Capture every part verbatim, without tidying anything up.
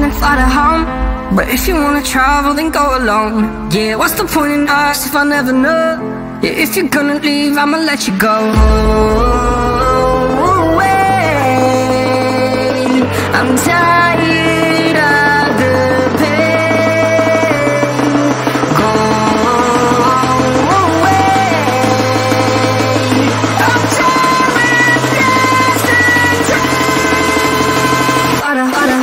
and fly to home. But if you wanna travel, then go alone. Yeah, what's the point in us if I never know? Yeah, if you're gonna leave, I'ma let you go. Wait, I'm tired of the pain. Go away. I'm tired of dancing. Fly to, fly to.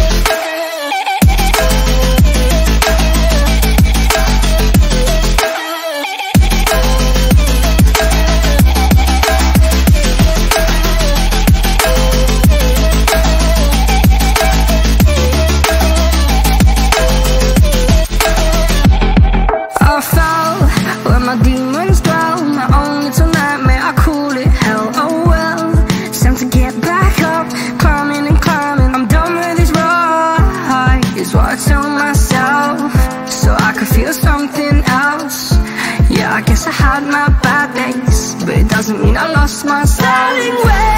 Demons dwell, my own little nightmare, I call it hell, oh well. It's time to get back up, climbing and climbing. I'm done with this ride, is what I tell myself, so I could feel something else. Yeah, I guess I had my bad days, but it doesn't mean I lost myself.